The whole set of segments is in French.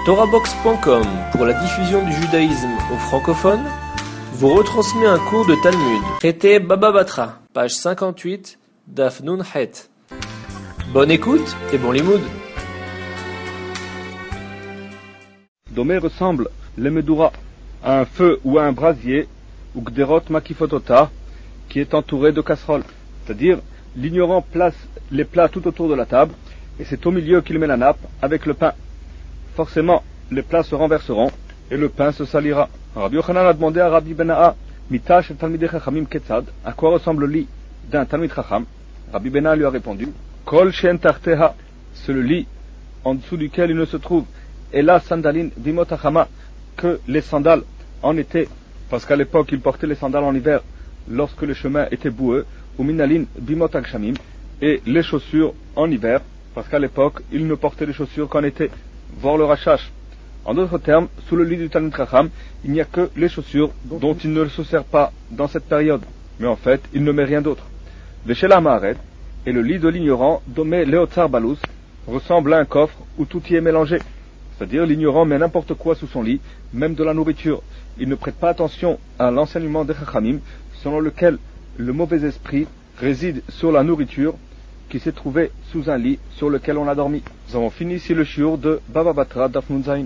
TorahBox.com, pour la diffusion du judaïsme aux francophones, vous retransmet un cours de Talmud. Traité Baba Batra, page 58, Daf Nun Het. Bonne écoute et bon limoud. Domé ressemble le Medura à un feu ou à un brasier, ou Gderot Makifotota, qui est entouré de casseroles. C'est-à-dire, l'ignorant place les plats tout autour de la table, et c'est au milieu qu'il met la nappe avec le pain. Forcément, les plats se renverseront et le pain se salira. Rabbi Yochanan a demandé à Rabbi Bena'a, Mitash et Talmidei Chachamim Ketzad, à quoi ressemble le lit d'un Talmid Chacham. Rabbi Bena'a lui a répondu, Kol Shen Tarteha, c'est le lit en dessous duquel il ne se trouve, et la sandalin bimot achama, que les sandales en été, parce qu'à l'époque il portait les sandales en hiver lorsque le chemin était boueux, ou minalin bimot agshamim, et les chaussures en hiver, parce qu'à l'époque il ne portait les chaussures qu'en été, voir le rachash. En d'autres termes, sous le lit du Talmid Chacham, il n'y a que les chaussures dont il ne se sert pas dans cette période, mais en fait il ne met rien d'autre. Veshela Ma'aret, et le lit de l'ignorant, domé Leotzar Balous, ressemble à un coffre où tout y est mélangé. C'est-à-dire l'ignorant met n'importe quoi sous son lit, même de la nourriture. Il ne prête pas attention à l'enseignement des Chachamim, selon lequel le mauvais esprit réside sur la nourriture qui s'est trouvée sous un lit sur lequel on a dormi. Nous avons fini ici le shiur de Baba Batra Daf Nun Zayin.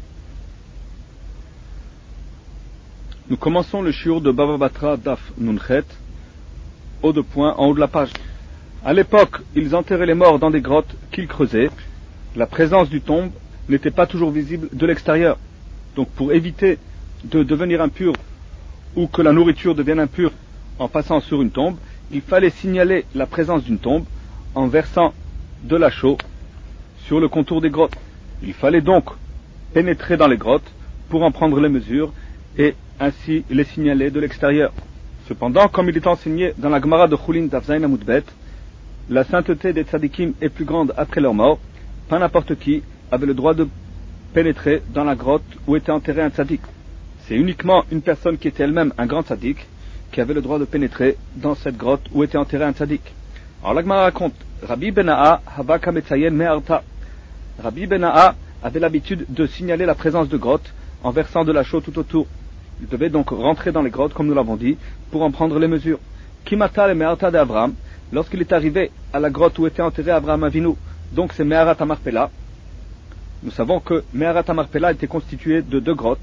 Nous commençons le shiur de Baba Batra Daf Nun Chet, haut de point en haut de la page. À l'époque, ils enterraient les morts dans des grottes qu'ils creusaient. La présence du tombe n'était pas toujours visible de l'extérieur. Donc pour éviter de devenir impur ou que la nourriture devienne impure en passant sur une tombe, il fallait signaler la présence d'une tombe en versant de la chaux sur le contour des grottes. Il fallait donc pénétrer dans les grottes pour en prendre les mesures et ainsi les signaler de l'extérieur. Cependant, comme il est enseigné dans la Gemara de Chulin Daf Zayin Amud Bet, la sainteté des tzadikim est plus grande après leur mort. Pas n'importe qui avait le droit de pénétrer dans la grotte où était enterré un tzadik. C'est uniquement une personne qui était elle-même un grand tzadik qui avait le droit de pénétrer dans cette grotte où était enterré un tzadik. Alors la Gemara raconte, Rabbi Bena'a Havaka Metzayen Me'arta. Rabbi Bena'a avait l'habitude de signaler la présence de grottes en versant de la chaux tout autour. Il devait donc rentrer dans les grottes, comme nous l'avons dit, pour en prendre les mesures. Kimata le Me'arta d'Abraham, lorsqu'il est arrivé à la grotte où était enterré Abraham Avinu, donc c'est Me'arat HaMarpela. Nous savons que Me'arat HaMarpela était constitué de deux grottes.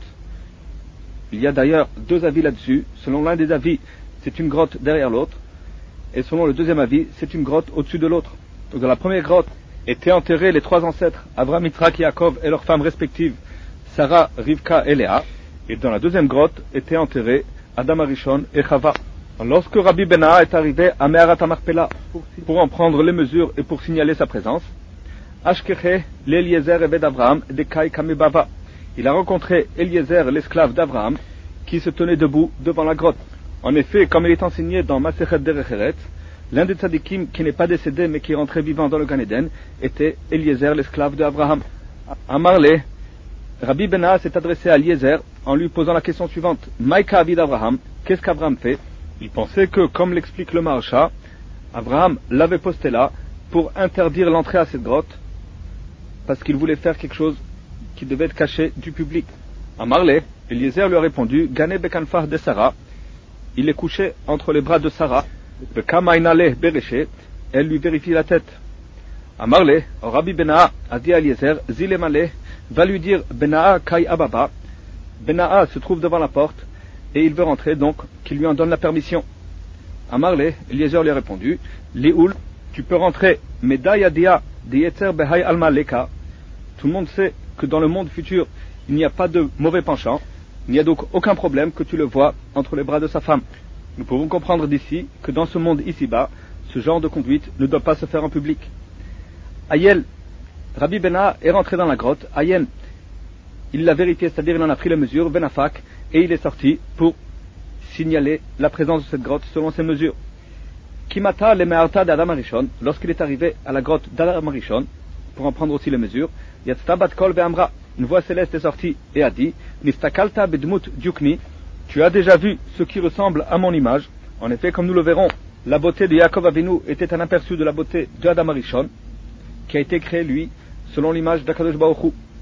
Il y a d'ailleurs deux avis là-dessus. Selon l'un des avis, c'est une grotte derrière l'autre. Et selon le deuxième avis, c'est une grotte au-dessus de l'autre. Donc dans la première grotte étaient enterrés les trois ancêtres, Abraham, Yitzhak et Yaakov, et leurs femmes respectives, Sarah, Rivka et Léa. Et dans la deuxième grotte étaient enterrés Adam Arishon et Chava. Lorsque Rabbi Bena'a est arrivé à Me'arat HaMarpela pour en prendre les mesures et pour signaler sa présence, Ashkeche, l'Eliezer Eved Abraham, de Kai Kamebava. Il a rencontré Eliezer, l'esclave d'Abraham, qui se tenait debout devant la grotte. En effet, comme il est enseigné dans Masechet Derech Eretz, l'un des tzadikim qui n'est pas décédé mais qui est rentré vivant dans le Gan Eden était Eliezer, l'esclave d'Abraham. À Marley, Rabbi Bena'a s'est adressé à Eliezer en lui posant la question suivante. Maïka Avid Abraham, qu'est-ce qu'Abraham fait? Il pensait que, comme l'explique le Maharsha, Abraham l'avait posté là pour interdire l'entrée à cette grotte parce qu'il voulait faire quelque chose qui devait être caché du public. À Marley, Eliezer lui a répondu, Gane Bekanfah de Sarah, il est couché entre les bras de Sarah, Bekamainale Bereché, elle lui vérifie la tête. À Marley, Rabbi Bena'a a dit à Eliezer, Zilemale, va lui dire Bena'a Kai Ababa. Bena'a se trouve devant la porte et il veut rentrer, donc qu'il lui en donne la permission. À Marley, Eliezer lui a répondu, Léoul, tu peux rentrer, mais Dayadia de Yetzer Behai Alma Leka. Tout le monde sait que dans le monde futur, il n'y a pas de mauvais penchant, il n'y a donc aucun problème que tu le vois entre les bras de sa femme. Nous pouvons comprendre d'ici que dans ce monde ici-bas, ce genre de conduite ne doit pas se faire en public. Ayel, Rabbi Bena'a est rentré dans la grotte. Ayel, il l'a vérifié, c'est-à-dire il en a pris les mesures, Benafak, et il est sorti pour signaler la présence de cette grotte selon ses mesures. Kimata le Me'arta d'Adam Arishon, lorsqu'il est arrivé à la grotte d'Adam Arishon, pour en prendre aussi les mesures, Yatzta bat kol ve'amra, une voix céleste est sortie et a dit, Nistakalta bedmut dukni, tu as déjà vu ce qui ressemble à mon image. En effet, comme nous le verrons, la beauté de Yaakov Avinu était un aperçu de la beauté de Adam Arishon, qui a été créé, lui, selon l'image d'Akadosh Baruch Hu.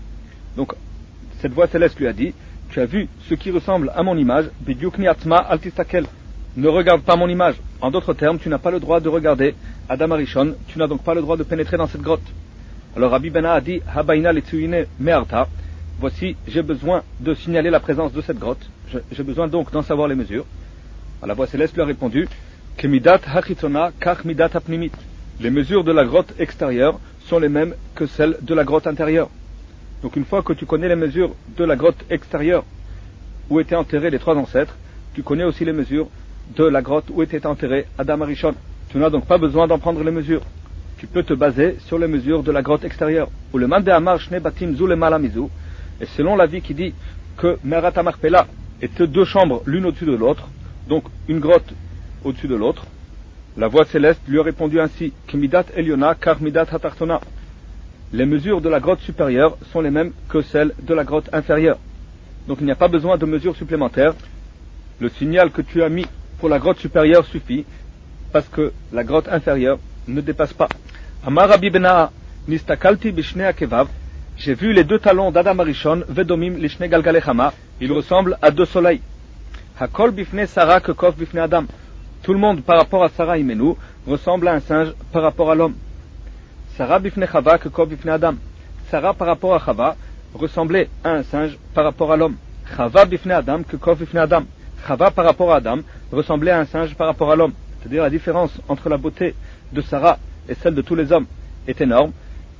Donc, cette voix céleste lui a dit, tu as vu ce qui ressemble à mon image, Bidyuk ni'atma al tistakel. Ne regarde pas mon image. En d'autres termes, tu n'as pas le droit de regarder Adam Arishon, tu n'as donc pas le droit de pénétrer dans cette grotte. Alors Rabbi Bena a dit, Habaina l'etsuyine me'arta. Voici, j'ai besoin de signaler la présence de cette grotte. J'ai besoin donc d'en savoir les mesures. Alors, la voix céleste lui a répondu, Kemidat hachitona kach midat apnimit. Les mesures de la grotte extérieure sont les mêmes que celles de la grotte intérieure. Donc une fois que tu connais les mesures de la grotte extérieure où étaient enterrés les trois ancêtres, tu connais aussi les mesures de la grotte où était enterré Adam Arishon. Tu n'as donc pas besoin d'en prendre les mesures. Tu peux te baser sur les mesures de la grotte extérieure. Ou le Mande Amar Shne Batim Zu le Malamizu. Et selon l'avis qui dit que Merat Amarpela était deux chambres l'une au-dessus de l'autre, donc une grotte au-dessus de l'autre, la voix céleste lui a répondu ainsi, Kemidat Eliona Kar Midat Hatartona. Les mesures de la grotte supérieure sont les mêmes que celles de la grotte inférieure. Donc il n'y a pas besoin de mesures supplémentaires. Le signal que tu as mis pour la grotte supérieure suffit, parce que la grotte inférieure ne dépasse pas. Amar Rabbi Benaa, Nistakalti Bishne Akevav. J'ai vu les deux talons d'Adam Arishon, Vedomim Lishne Galgalechama. Ils ressemblent à deux soleils. Hakol Bifne Sarah Kekov Bifne Adam. Tout le monde par rapport à Sarah Imenu ressemble à un singe par rapport à l'homme. Sarah Bifne Chava Kekov Bifne Adam. Sarah par rapport à Chava ressemblait à un singe par rapport à l'homme. Chava Bifne Adam Kekov Bifne Adam. Chava par rapport à Adam ressemblait à un singe par rapport à l'homme. C'est-à-dire la différence entre la beauté de Sarah et celle de tous les hommes est énorme.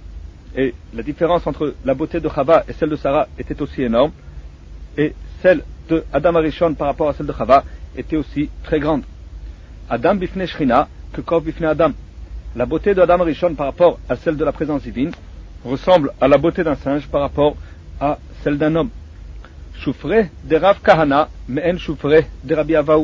Et la différence entre la beauté de Chava et celle de Sarah était aussi énorme. Et celle de Adam Arishon par rapport à celle de Chava était aussi très grande. Adam bifne Shrina, Kekov bifne Adam. La beauté de Adam Arishon par rapport à celle de la présence divine ressemble à la beauté d'un singe par rapport à celle d'un homme. Shufre de Rav Kahana, me'en Shufre de Rabbi Avaou.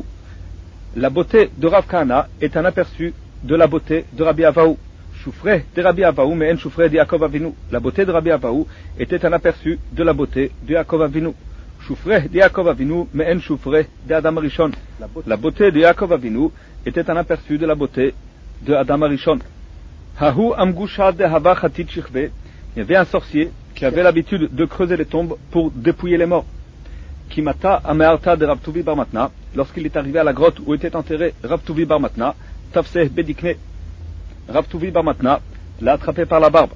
La beauté de Rav Kahana est un aperçu de la beauté de Rabbi Avaou. Shufre de Rabbi Avaou, me'en Shufre de Yaakov Avinu. La beauté de Rabbi Avaou était un aperçu de la beauté de Yaakov Avinu. Shufre de Yaakov Avinu, me'en Shufre de Adam Arishon. La beauté de Yaakov Avinu était un aperçu de la beauté de Adam Arishon. Hahu amgusha de hava chatit shichve. Il y avait un sorcier qui avait l'habitude de creuser les tombes pour dépouiller les morts. Kimata amearta de Rav Tuvi bar Matna. Lorsqu'il est arrivé à la grotte où était enterré Rav Tuvi bar Matna, tafseh bedikne. Rav Tuvi bar Matna l'a attrapé par la barbe.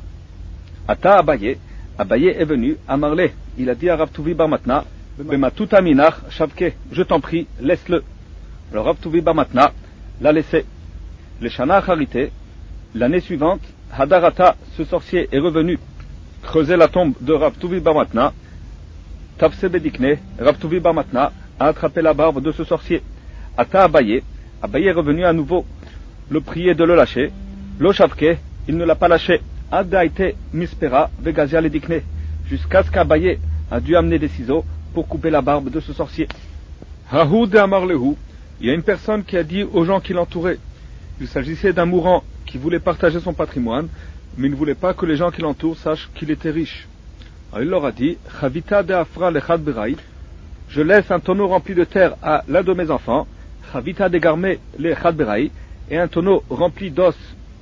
Ata Abaye. Abaye est venu à Marley. Il a dit à Rav Tuvi bar Matna, Bematuta minach shavke, je t'en prie, laisse-le. Alors Rav Tuvi bar Matna l'a laissé. Le Shana Charité, l'année suivante, Hadarata, ce sorcier, est revenu creuser la tombe de Rav Tuvi bar Matna. Tafse bedikne, Rav Tuvi bar Matna a attrapé la barbe de ce sorcier. Ata Abaye, Abaye est revenu à nouveau le prier de le lâcher. Lo shavke, il ne l'a pas lâché. Adaite mispera vegazia ledikne, jusqu'à ce qu'Abaye a dû amener des ciseaux pour couper la barbe de ce sorcier. Hahu de Amarlehu, il y a une personne qui a dit aux gens qui l'entouraient, il s'agissait d'un mourant qui voulait partager son patrimoine, mais il ne voulait pas que les gens qui l'entourent sachent qu'il était riche. Alors il leur a dit, Chavita de Afra lechad berai, je laisse un tonneau rempli de terre à l'un de mes enfants, Chavita de Garme lechad berai, et un tonneau rempli d'os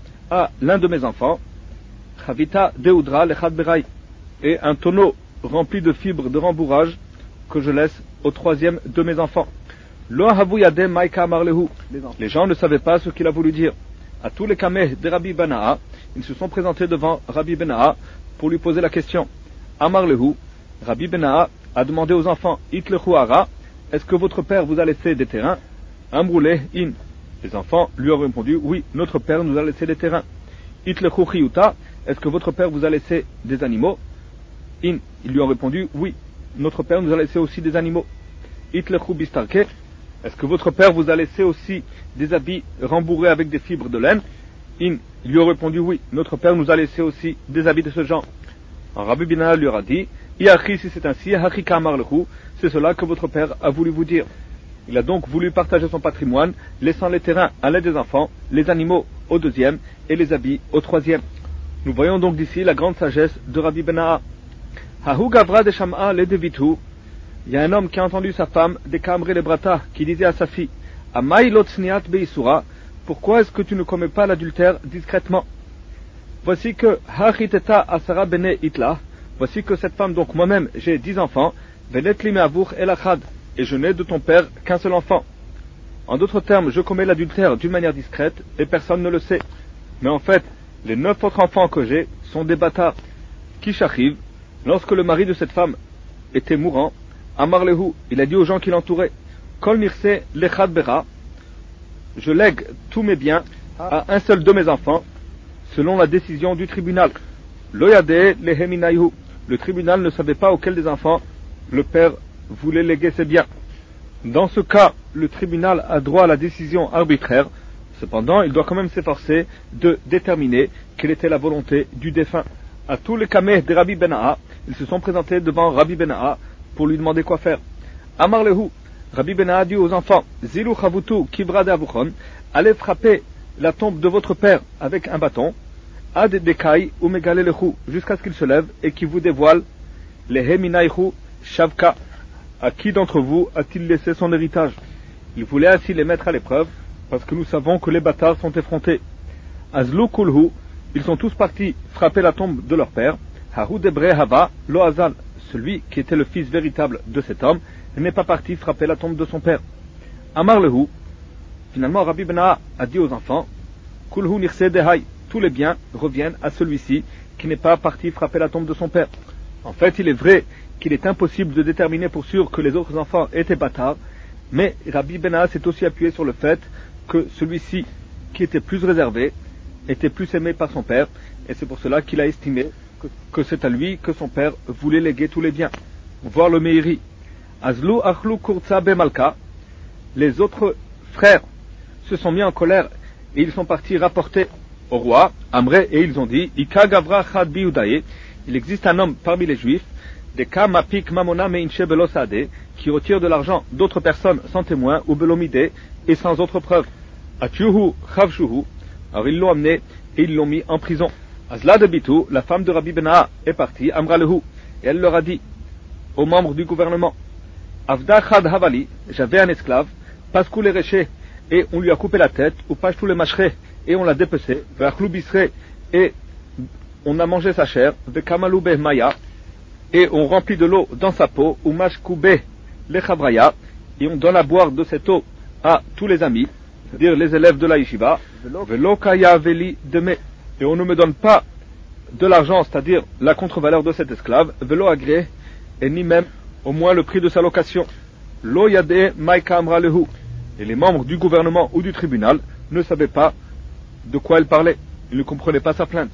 à l'un de mes enfants, Chavita de Udra lechad berai, et un tonneau rempli de fibres de rembourrage que je laisse au troisième de mes enfants. Lo havu yadem maika amarlehu. Les gens ne savaient pas ce qu'il a voulu dire. À tous les kameh de Rabbi Benaa, ils se sont présentés devant Rabbi Benaa pour lui poser la question. Amarlehu, Rabbi Benaa a demandé aux enfants, Itlechu ara, est-ce que votre père vous a laissé des terrains? Amroule in. Les enfants lui ont répondu, oui, notre père nous a laissé des terrains. Itlechu chiyuta, est-ce que votre père vous a laissé des animaux? In. Ils lui ont répondu, oui, notre père nous a laissé aussi des animaux. Itlechu bistarke, est-ce que votre père vous a laissé aussi des habits rembourrés avec des fibres de laine? In. Ils lui ont répondu, oui, notre père nous a laissé aussi des habits de ce genre. Rabbi Benaa lui a dit, Iachi, si c'est ainsi, Hachika amarlehu, c'est cela que votre père a voulu vous dire. Il a donc voulu partager son patrimoine, laissant les terrains à l'un des enfants, les animaux au deuxième et les habits au troisième. Nous voyons donc d'ici la grande sagesse de Rabbi Benaa. Hahu gavra de Sham'a le devitu. Il y a un homme qui a entendu sa femme, de Kamre le Brata, qui disait à sa fille, Amai lotsniat beisura, pourquoi est-ce que tu ne commets pas l'adultère discrètement? Voici que Hachiteta Asara Bene Itla, voici que cette femme, donc moi-même, j'ai 10 enfants, venet li me'avour el achad, et je n'ai de ton père qu'un seul enfant. En d'autres termes, je commets l'adultère d'une manière discrète, et personne ne le sait. Mais en fait, les 9 autres enfants que j'ai sont des bâtards. Kishachiv, lorsque le mari de cette femme était mourant, Amar lehu, il a dit aux gens qui l'entouraient, Kol nirse lechad bera, je lègue tous mes biens à un seul de mes enfants, selon la décision du tribunal. Loyade leheminayhu, le tribunal ne savait pas auquel des enfants le père voulait léguer ses biens. Dans ce cas, le tribunal a droit à la décision arbitraire. Cependant, il doit quand même s'efforcer de déterminer quelle était la volonté du défunt. À tous les kameh de Rabbi Bena'a, ils se sont présentés devant Rabbi Bena'a pour lui demander quoi faire. Amar lehu, Rabbi Bena'a dit aux enfants, Zilu chavutu kibra de avuchon, allez frapper la tombe de votre père avec un bâton, ad dekai ou megale lehu, jusqu'à ce qu'il se lève et qu'il vous dévoile les heminaihu shavka. À qui d'entre vous a-t-il laissé son héritage? Il voulait ainsi les mettre à l'épreuve, parce que nous savons que les bâtards sont effrontés. Azlu kulhu, ils sont tous partis frapper la tombe de leur père. Hahu debre hava lo azal, celui qui était le fils véritable de cet homme, n'est pas parti frapper la tombe de son père. Amar lehu, finalement Rabbi Bena'a a dit aux enfants, kulhu nirse dehai, tous les biens reviennent à celui-ci qui n'est pas parti frapper la tombe de son père. En fait, il est vrai qu'il est impossible de déterminer pour sûr que les autres enfants étaient bâtards, mais Rabbi Bena'a s'est aussi appuyé sur le fait que celui-ci, qui était plus réservé, était plus aimé par son père, et c'est pour cela qu'il a estimé que c'est à lui que son père voulait léguer tous les biens. Voir le Meiri. Azlu achlu kurza bemalka, les autres frères se sont mis en colère et ils sont partis rapporter au roi, Amré, et ils ont dit, Ika gavra chad biudaye, il existe un homme parmi les juifs, des cas mapik mamona meinche belosade, qui retire de l'argent d'autres personnes sans témoin ou belomide et sans autre preuve. Atiuhu chavshuhu, alors ils l'ont amené et ils l'ont mis en prison. Azla de Bitu, la femme de Rabbi Bena'a, est partie, Amra lehu, et elle leur a dit aux membres du gouvernement, Avda chad havali, j'avais un esclave, paskou les réchés, et on lui a coupé la tête, ou pashtou les mâcherés, et on l'a dépecé, ve'achlou bisré, et on a mangé sa chair, ve'kamalou maya, et on remplit de l'eau dans sa peau, ou mashkoube les chavraya, et on donne à boire de cette eau à tous les amis, c'est-à-dire les élèves de la yeshiva, velokaya veli deme, et on ne me donne pas de l'argent, c'est-à-dire la contre-valeur de cet esclave, velo agré, et ni même au moins le prix de sa location. Lo yade maika amra lehu, et les membres du gouvernement ou du tribunal ne savaient pas de quoi elle parlait, ils ne comprenaient pas sa plainte.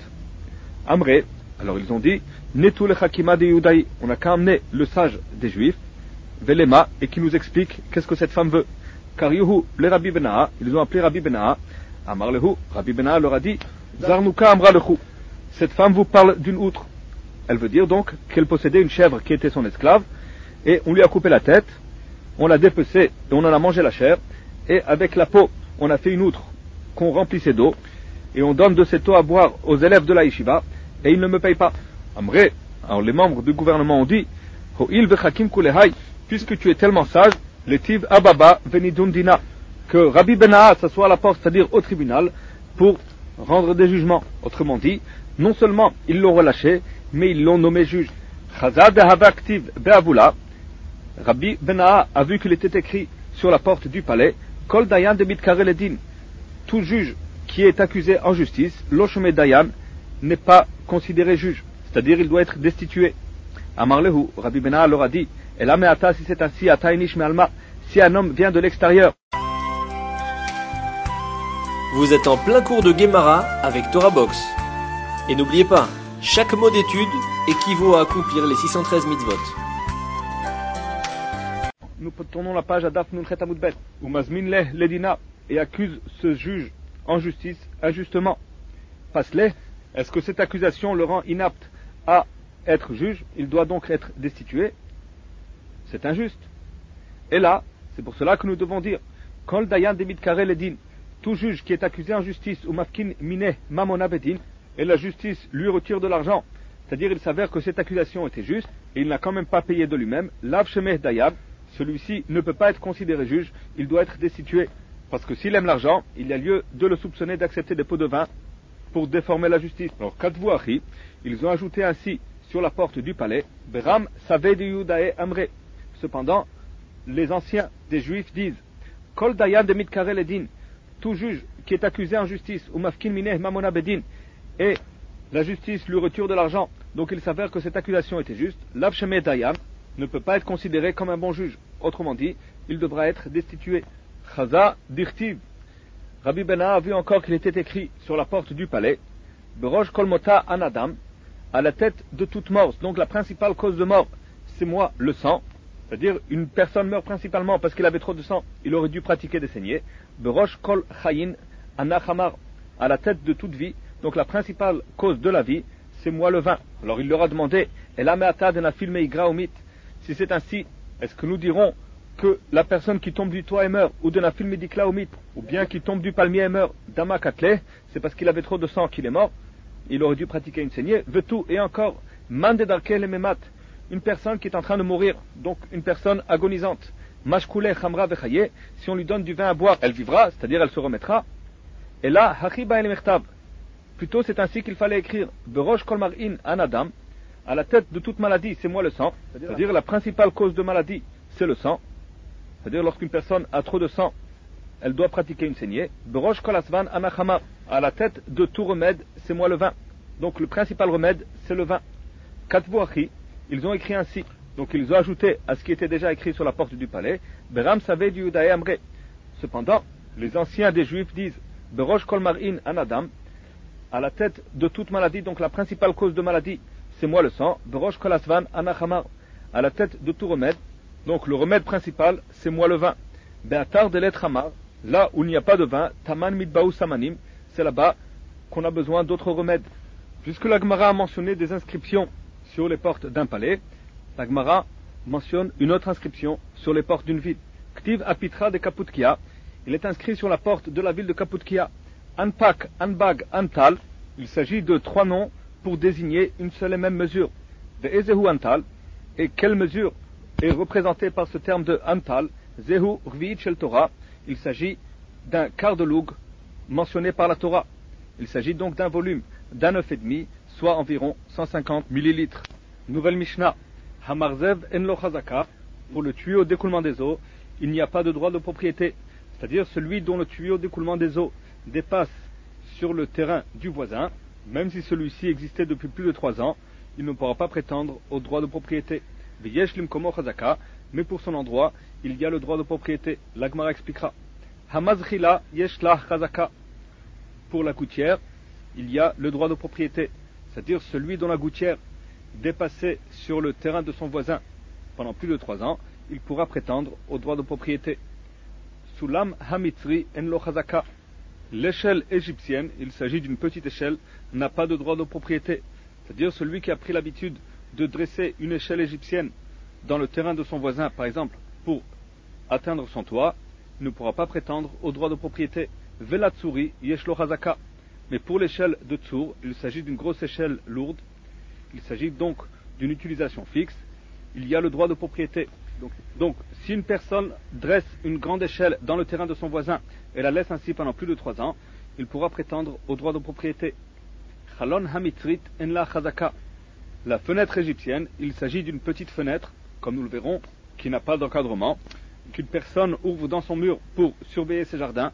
Amré, alors ils ont dit, Netu le Chakima de Yudaï, on n'a qu'à amener le sage des Juifs, Velema, et qui nous explique qu'est-ce que cette femme veut. Car Yuhu, les Rabbi Bena'a, ils ont appelé Rabbi Bena'a, Amar lehu, Rabbi Bena'a leur a dit, Zarnuka amra lehu, cette femme vous parle d'une outre. Elle veut dire donc qu'elle possédait une chèvre qui était son esclave, et on lui a coupé la tête, on l'a dépecée et on en a mangé la chair, et avec la peau, on a fait une outre qu'on remplissait d'eau, et on donne de cette eau à boire aux élèves de la yeshiva, et ils ne me payent pas. Amré, alors les membres du gouvernement ont dit, Ho'il vechakim kulehai, puisque tu es tellement sage, letiv ababa venidundina, que Rabbi Bena'a s'assoit à la porte, c'est-à-dire au tribunal, pour rendre des jugements. Autrement dit, non seulement ils l'ont relâché, mais ils l'ont nommé juge. Chazad havaktiv be'avula, Rabbi Bena'a a vu qu'il était écrit sur la porte du palais, Kol dayan de bitkare ledin, tout juge qui est accusé en justice, l'oshome dayan, n'est pas considéré juge, c'est-à-dire il doit être destitué. Amar lehu, Rabbi Bena'a leur a dit, Ela me'ata, si c'est ainsi, ata inish me'alma, si un homme vient de l'extérieur. Vous êtes en plein cours de Gemara avec Torah Box. Et n'oubliez pas, chaque mot d'étude équivaut à accomplir les 613 mitzvot. Nous tournons la page à Daf Nun Chet Amud Bet, où Mazmin leh ledina, et accuse ce juge en justice injustement. Passe-les, est-ce que cette accusation le rend inapte à être juge? Il doit donc être destitué. C'est injuste. Et là, c'est pour cela que nous devons dire, Kol dayan demit kare ledin, tout juge qui est accusé en justice, ou mafkin mine mamona bedin, et la justice lui retire de l'argent, c'est-à-dire il s'avère que cette accusation était juste, et il n'a quand même pas payé de lui-même, lav shemeh dayab, celui-ci ne peut pas être considéré juge, il doit être destitué. Parce que s'il aime l'argent, il y a lieu de le soupçonner d'accepter des pots de vin pour déformer la justice. Alors, Kadvu Achi, ils ont ajouté ainsi sur la porte du palais. Beram savait de Yudae Amre. Cependant, les anciens des Juifs disent Kol Dayan de Mitkarel Edin, tout juge qui est accusé en justice, ou Mafkin Mineh Mamona Bedin, et la justice lui retire de l'argent, donc il s'avère que cette accusation était juste. Lav Shemeh Dayan ne peut pas être considéré comme un bon juge. Autrement dit, il devra être destitué. Chaza Dirtiv. Rabbi Bena a vu encore qu'il était écrit sur la porte du palais Berosh Kol Mota Anadam, à la tête de toute mort. Donc la principale cause de mort, c'est moi, le sang. C'est-à-dire, une personne meurt principalement parce qu'il avait trop de sang, il aurait dû pratiquer des saignées. Berosh Kol Chayin Anachamar, à la tête de toute vie. Donc la principale cause de la vie, c'est moi le vin. Alors il leur a demandé, si c'est ainsi, est-ce que nous dirons que la personne qui tombe du toit et meurt, ou de la film médicla ou bien qui tombe du palmier et meurt, d'Amakatle, c'est parce qu'il avait trop de sang qu'il est mort, il aurait dû pratiquer une saignée, vetu, et encore, mande darkel memat, une personne qui est en train de mourir, donc une personne agonisante, mashkule chamra vechaye, si on lui donne du vin à boire, elle vivra, c'est-à-dire elle se remettra, et là, hachiba el mertab, plutôt c'est ainsi qu'il fallait écrire, berosh kol mar'in anadam, à la tête de toute maladie, c'est moi le sang, c'est-à-dire la principale cause de maladie, c'est le sang. C'est-à-dire, lorsqu'une personne a trop de sang, elle doit pratiquer une saignée. Berosh kol asvan anachama, à la tête de tout remède, c'est moi le vin. Donc le principal remède, c'est le vin. Katvu achi, ils ont écrit ainsi. Donc ils ont ajouté à ce qui était déjà écrit sur la porte du palais. Beram savait du Yudae Amre. Cependant, les anciens des Juifs disent Berosh kol mar'in anadam, à la tête de toute maladie, donc la principale cause de maladie, c'est moi le sang. Berosh kol asvan anachama, à la tête de tout remède. Donc le remède principal, c'est moi le vin. Be'atar de l'etramar, là où il n'y a pas de vin, taman midbaou samanim, c'est là-bas qu'on a besoin d'autres remèdes. Puisque la Gemara a mentionné des inscriptions sur les portes d'un palais, la Gemara mentionne une autre inscription sur les portes d'une ville. Ktiv apitra de Kaputkia, il est inscrit sur la porte de la ville de Kaputkia. Anpak, Anbag, Antal, il s'agit de 3 noms pour désigner une seule et même mesure. Ve'ezehu Antal, et quelle mesure est représenté par ce terme de Antal, Zehu Rvi'it Shel Torah, il s'agit d'un quart de loug mentionné par la Torah. Il s'agit donc d'un volume d'un œuf et demi, soit environ 150 millilitres. Nouvelle Mishnah, Hamarzev en lo chazaka, pour le tuyau d'écoulement des eaux, il n'y a pas de droit de propriété, c'est-à-dire celui dont le tuyau d'écoulement des eaux dépasse sur le terrain du voisin, même si celui-ci existait depuis plus de 3 ans, il ne pourra pas prétendre au droit de propriété. Mais pour son endroit, il y a le droit de propriété. La Gemara expliquera. Hamazchila yeshlah chazaka. Pour la gouttière, il y a le droit de propriété, c'est-à-dire celui dont la gouttière dépassait sur le terrain de son voisin pendant plus de 3 ans, il pourra prétendre au droit de propriété. Sulam hamitzri en lo chazaka. L'échelle égyptienne, il s'agit d'une petite échelle, n'a pas de droit de propriété, c'est-à-dire celui qui a pris l'habitude de dresser une échelle égyptienne dans le terrain de son voisin, par exemple, pour atteindre son toit, ne pourra pas prétendre au droit de propriété. Velatsuri yeshlo hazaka. Mais pour l'échelle de Tsour, il s'agit d'une grosse échelle lourde, il s'agit donc d'une utilisation fixe, il y a le droit de propriété. Donc, si une personne dresse une grande échelle dans le terrain de son voisin et la laisse ainsi pendant plus de 3 ans, il pourra prétendre au droit de propriété. Chalon hamitrit en la chazaka. La fenêtre égyptienne, il s'agit d'une petite fenêtre, comme nous le verrons, qui n'a pas d'encadrement, qu'une personne ouvre dans son mur pour surveiller ses jardins.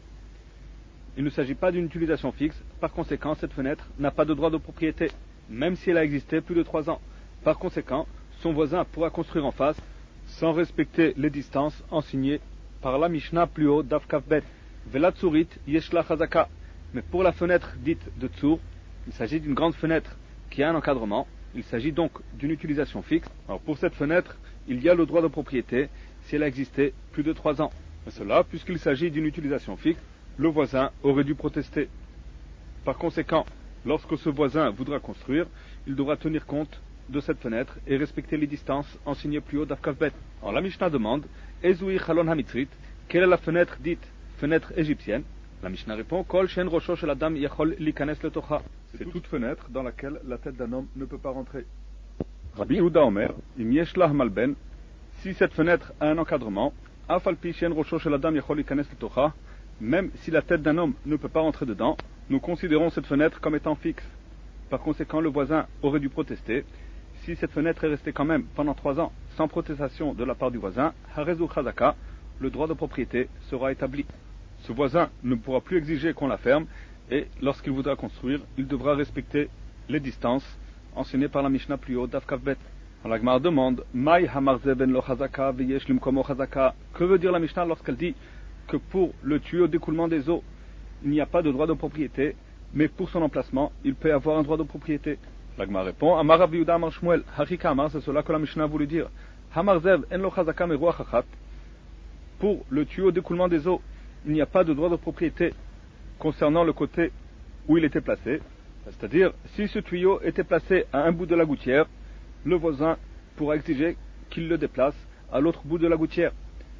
Il ne s'agit pas d'une utilisation fixe, par conséquent, cette fenêtre n'a pas de droit de propriété, même si elle a existé plus de 3 ans. Par conséquent, son voisin pourra construire en face, sans respecter les distances enseignées par la Mishnah plus haut d'Afkavbet. Velatsurit yeshla chazaka. Mais pour la fenêtre dite de Tsour, il s'agit d'une grande fenêtre qui a un encadrement. Il s'agit donc d'une utilisation fixe. Alors pour cette fenêtre, il y a le droit de propriété si elle a existé plus de 3 ans. Et cela, puisqu'il s'agit d'une utilisation fixe, le voisin aurait dû protester. Par conséquent, lorsque ce voisin voudra construire, il devra tenir compte de cette fenêtre et respecter les distances enseignées plus haut d'Afkavbet. Alors la Mishnah demande, Ezoui Chalon Hamitrit, quelle est la fenêtre dite fenêtre égyptienne? La Mishnah répond, Kol Shen Rosho Shel Adam Yachol Likanes Letocha. C'est toute fenêtre dans laquelle la tête d'un homme ne peut pas rentrer. Rabbi Yehuda Omer, Im Yeshlah Malben, si cette fenêtre a un encadrement, Afalpi Shen Rosho Shel Adam Yachol Likanes Letocha, même si la tête d'un homme ne peut pas rentrer dedans, nous considérons cette fenêtre comme étant fixe. Par conséquent, le voisin aurait dû protester si cette fenêtre est restée quand même pendant 3 ans sans protestation de la part du voisin, Harezu Chazaka, le droit de propriété sera établi. Ce voisin ne pourra plus exiger qu'on la ferme et lorsqu'il voudra construire, il devra respecter les distances enseignées par la Mishnah plus haut d'Af Kaf Bet. La Gemara demande Mai hamarze ben lo chazaka veyesh limkomo chazaka. Que veut dire la Mishnah lorsqu'elle dit que pour le tuyau d'écoulement des eaux, il n'y a pas de droit de propriété, mais pour son emplacement, il peut avoir un droit de propriété? La Gemara répond Amar Rav Yehuda Amar Shmuel, Hachika Amar, c'est cela que la Mishnah a voulu dire. Hamarzev en lo chazaka me ruach achat. Pour le tuyau d'écoulement des eaux, il n'y a pas de droit de propriété concernant le côté où il était placé. C'est-à-dire, si ce tuyau était placé à un bout de la gouttière, le voisin pourra exiger qu'il le déplace à l'autre bout de la gouttière.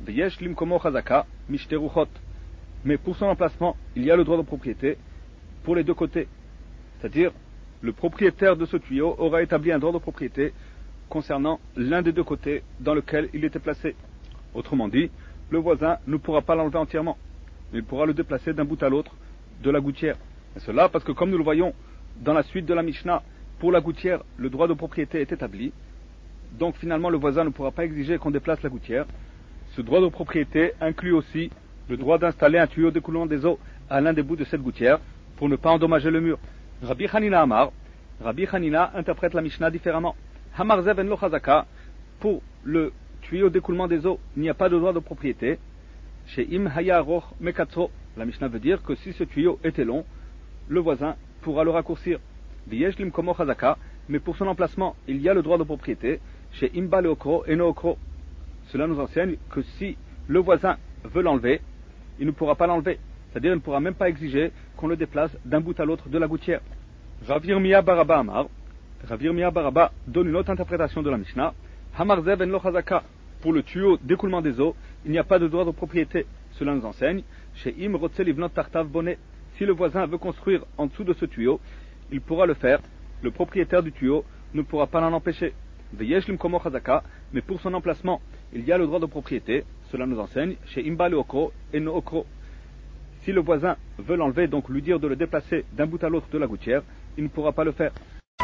Mais pour son emplacement, il y a le droit de propriété pour les deux côtés. C'est-à-dire, le propriétaire de ce tuyau aura établi un droit de propriété concernant l'un des deux côtés dans lequel il était placé. Autrement dit, le voisin ne pourra pas l'enlever entièrement. Il pourra le déplacer d'un bout à l'autre de la gouttière. Et cela parce que, comme nous le voyons dans la suite de la Mishnah, pour la gouttière, le droit de propriété est établi. Donc finalement, le voisin ne pourra pas exiger qu'on déplace la gouttière. Ce droit de propriété inclut aussi le droit d'installer un tuyau d'écoulement des eaux à l'un des bouts de cette gouttière pour ne pas endommager le mur. Rabbi Hanina Amar, Rabbi Hanina interprète la Mishnah différemment. Hamar zev en lo chazaka, pour le tuyau d'écoulement des eaux, il n'y a pas de droit de propriété. Chez im haya aroch mekatso, la Mishnah veut dire que si ce tuyau était long, le voisin pourra le raccourcir. Mais pour son emplacement, il y a le droit de propriété chez Imba le Okro et no Okro. Cela nous enseigne que si le voisin veut l'enlever, il ne pourra pas l'enlever. C'est-à-dire, il ne pourra même pas exiger qu'on le déplace d'un bout à l'autre de la gouttière. Rav Yirmiyah Baraba Amar, Rav Yirmiyah Baraba donne une autre interprétation de la Mishnah. Hamar zev en lo chazaka, pour le tuyau d'écoulement des eaux, il n'y a pas de droit de propriété. Cela nous enseigne chez Im Rotze Livnot Tartav Bonnet. Si le voisin veut construire en dessous de ce tuyau, il pourra le faire. Le propriétaire du tuyau ne pourra pas l'en empêcher. Mais pour son emplacement, il y a le droit de propriété. Cela nous enseigne chez Imba le Okro et no Okro. Si le voisin veut l'enlever, donc lui dire de le déplacer d'un bout à l'autre de la gouttière, il ne pourra pas le faire.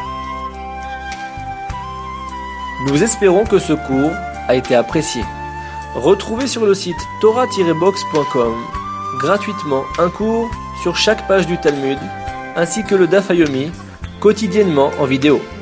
Nous espérons que ce cours a été apprécié. Retrouvez sur le site torah-box.com gratuitement un cours sur chaque page du Talmud, ainsi que le Daf Yomi, quotidiennement en vidéo.